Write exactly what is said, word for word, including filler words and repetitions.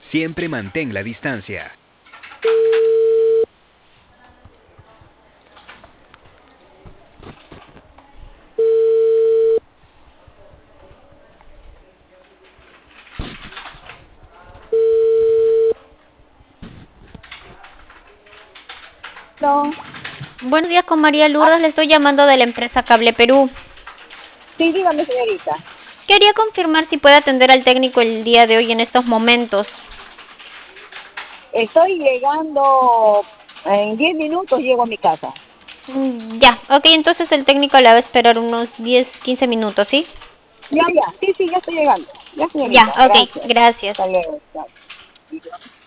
Siempre mantén la distancia. No. Buenos días, con María Ah, Lourdes, le estoy llamando de la empresa Cable Perú. sí, dígame, señorita. Quería confirmar si puede atender al técnico el día de hoy en estos momentos. Estoy llegando, en diez minutos llego a mi casa. Mm, Ya, ok, entonces el técnico la va a esperar unos diez, quince minutos, ¿sí? Ya, ya, sí, sí, ya estoy llegando. Ya, Ya, señorita, ok, gracias. gracias. Hasta luego. Chao.